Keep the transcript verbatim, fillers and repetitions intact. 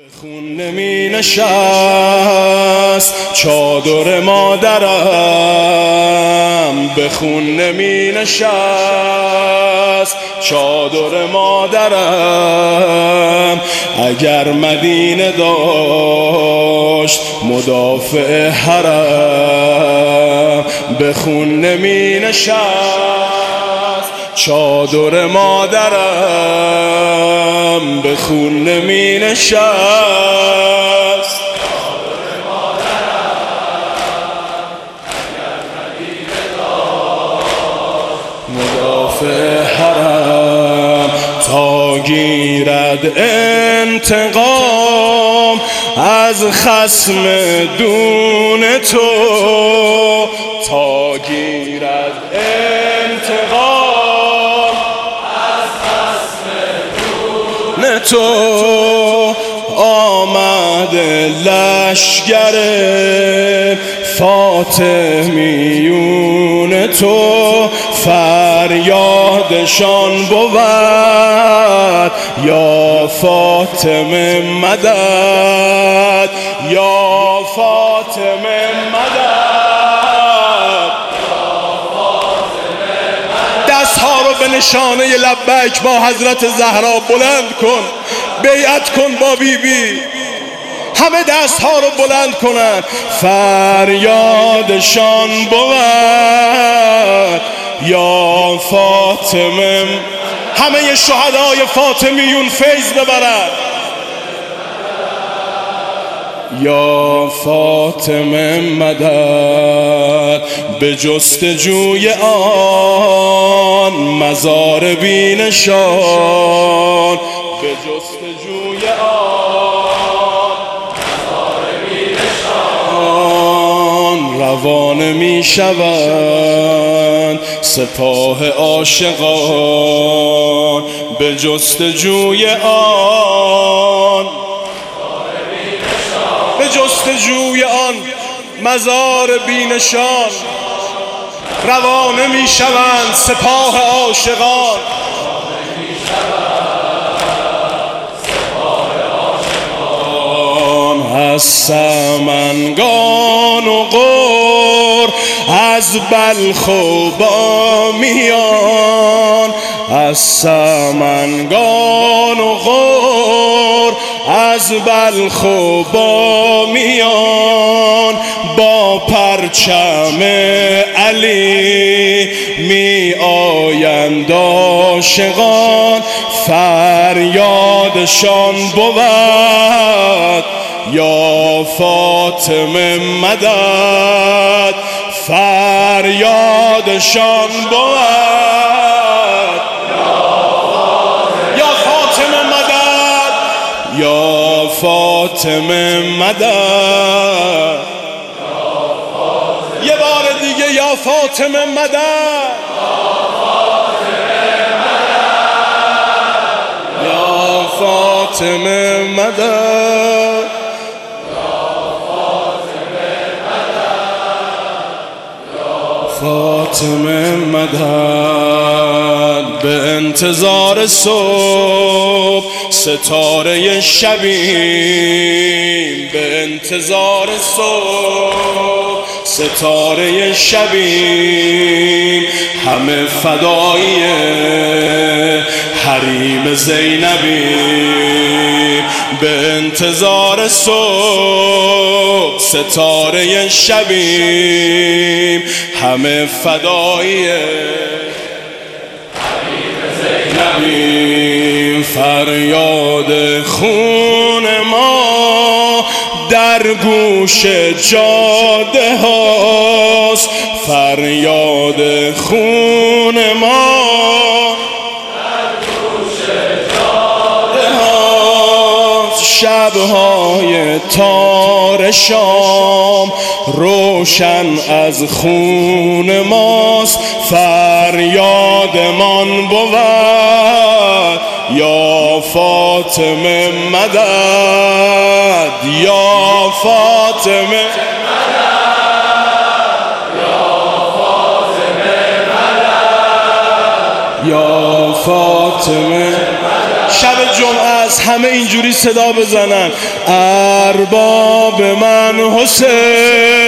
خون نمی نشست چادر مادرم، به خون نمی نشست چادر مادرم. اگر مدینه داشت مدافع حرم، به خون نمی نشست چادر مادرم، به خون نمی نشست چادر مادرم. اگر مدینه داشت مدافع حرم، تا گیرد انتقام از خصم دون تو، تا گیرد انتقام از خصم دون تو. آمد لشگر فاطمیون تو، فریادشان بود یا فاطمه مدد، یا فاطمه مدد. دستها رو به نشانه لبیک با حضرت زهرا بلند کن، بیعت کن با بی بی. همه دستها رو بلند کنن، فریادشان بود یا فاطمه. همه شهدای فاطمیون فیض ببرن یا فاطمه مدد. به جستجوی آن مزار بی نشان، به جستجوی آن مزار بی نشان، روانه می شوند سپاه عاشقان. به جستجوی آن به جستجوی آن مزار بی نشان، روانه می شوند سپاه عاشقان. از سمنگان و غور، از بلخ و بامیان، از سمنگان و غور، از بلخ و بامیان، با پرچم علی می آیند عاشقان. فریادشان بود یا فاطمه مدد، فریادشان بود یا فاطمه مدد، یا فاطمه مدد. یه بار دیگه یا فاطمه مدد، یا فاطمه مدد. فاطمه مدد. به انتظار صبح ستاره شبیم، به انتظار صبح ستاره شبیم. همه فدایی حریم زینبیم، به انتظار صبح ستاره شبیم. همه فدایی حریم زینبیم. فریاد خون ما در گوش جاده هاست، فریاد خون ما در گوش جاده هاست. شبهای تار شام روشن از خون ماست، فریادمان بود یا فاطمه مدد، یا فاطمه یا فاطمه. شب جمعه است همه اینجوری صدا بزنن ارباب من حسین